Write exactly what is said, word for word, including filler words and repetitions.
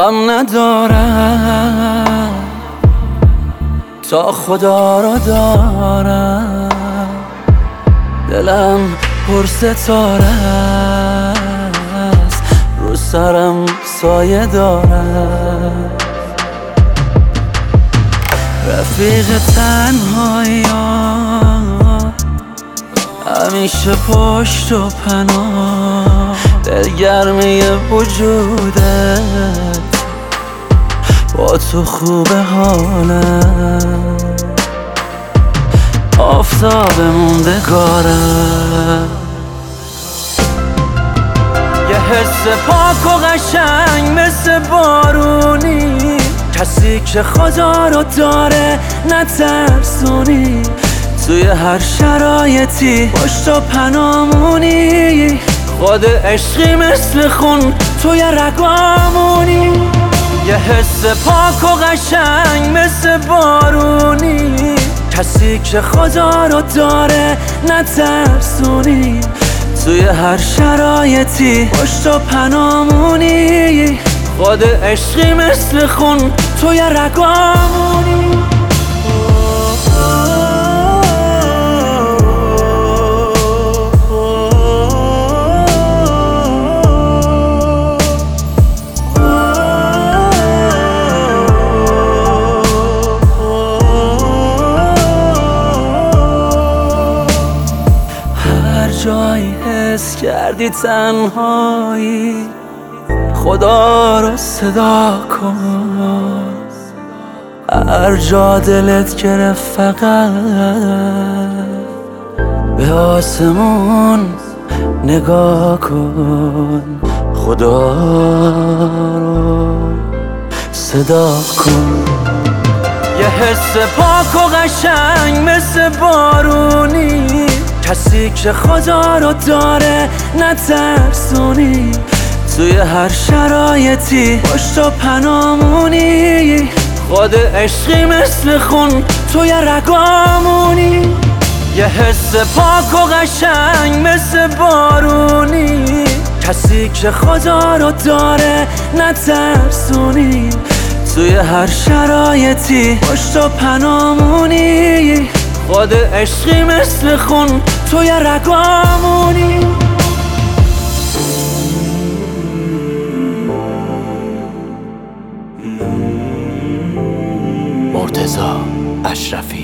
غم ندارم تا خدا را دارم، دلم پر ستاره است، رو سرم سایه دارم. رفیق تنهایی همیشه پشت و پناه، دلگرمی وجودت با تو خوبه حالم، آفتاب موندگارم. یه حس پاک و قشنگ مثل بارونی، کسی که خدا رو داره نترسونی، توی هر شرایطی پشت و پنامونی، خود عشقی مثل خون توی رگامونی. یه حس پاک و قشنگ مثل بارونی، کسی که خدا رو داره نترسونی، توی هر شرایطی پشت و پنامونی، خود عشقی مثل خون توی رگامونی. جایی حس کردی تنهایی، خدا رو صدا کن. هر جا دلت گرفت فقط به آسمون نگاه کن، خدا رو صدا کن. یه حس پاک و قشنگ مثل بارونی، کسی که خدا رو داره نترسونی، توی هر شرایطی پشت و پنامونی، خود عشقی مثل خون توی رگامونی. یه حس پاک و قشنگ مثل بارونی، کسی که خدا رو داره نترسونی، توی هر شرایطی پشت و پنامونی، خود عشقی مثل خون توی رگامونی. مرتضی اشرفی.